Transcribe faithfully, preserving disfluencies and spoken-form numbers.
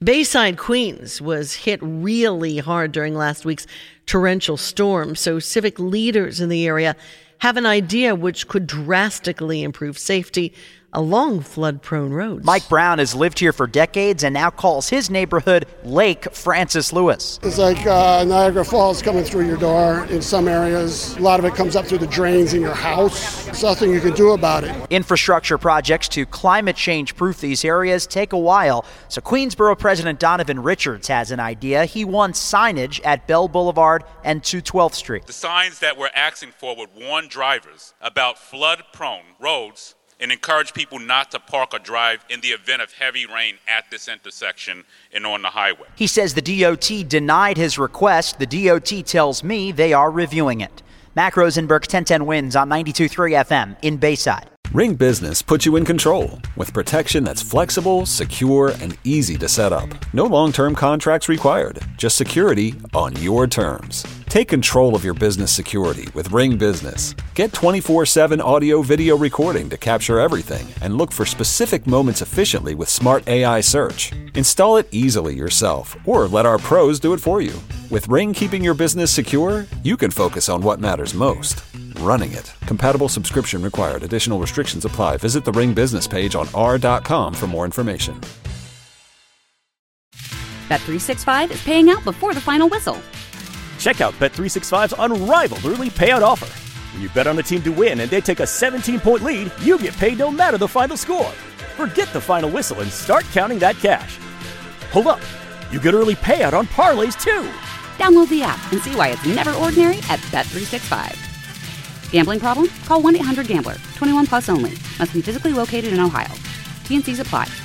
Bayside, Queens was hit really hard during last week's torrential storm, so civic leaders in the area have an idea which could drastically improve safety along flood-prone roads. Mike Brown has lived here for decades and now calls his neighborhood Lake Francis Lewis. It's like uh, Niagara Falls coming through your door in some areas. A lot of it comes up through the drains in your house. There's nothing you can do about it. Infrastructure projects to climate change-proof these areas take a while, so Queensboro President Donovan Richards has an idea. He wants signage at Bell Boulevard and two twelfth Street. The signs that we're asking for would warn drivers about flood-prone roads and encourage people not to park or drive in the event of heavy rain at this intersection and on the highway. He says the D O T denied his request. The D O T tells me they are reviewing it. Mac Rosenberg, ten ten Wins on ninety-two point three F M in Bayside. Ring Business puts you in control with protection that's flexible, secure, and easy to set up. No long-term contracts required, just security on your terms. Take control of your business security with Ring Business. Get twenty-four seven audio-video recording to capture everything and look for specific moments efficiently with smart A I search. Install it easily yourself or let our pros do it for you. With Ring keeping your business secure, you can focus on what matters most. Running it. Compatible subscription required. Additional restrictions apply. Visit the Ring business page on r dot com for more information. Bet three sixty-five is paying out before the final whistle. Check out Bet three sixty-five's unrivaled early payout offer. When you bet on a team to win and they take a seventeen-point lead, you get paid no matter the final score. Forget the final whistle and start counting that cash. Hold up. You get early payout on parlays, too. Download the app and see why it's never ordinary at Bet three sixty-five. Gambling problem? Call one eight hundred gambler. twenty-one plus only. Must be physically located in Ohio. T and C's apply.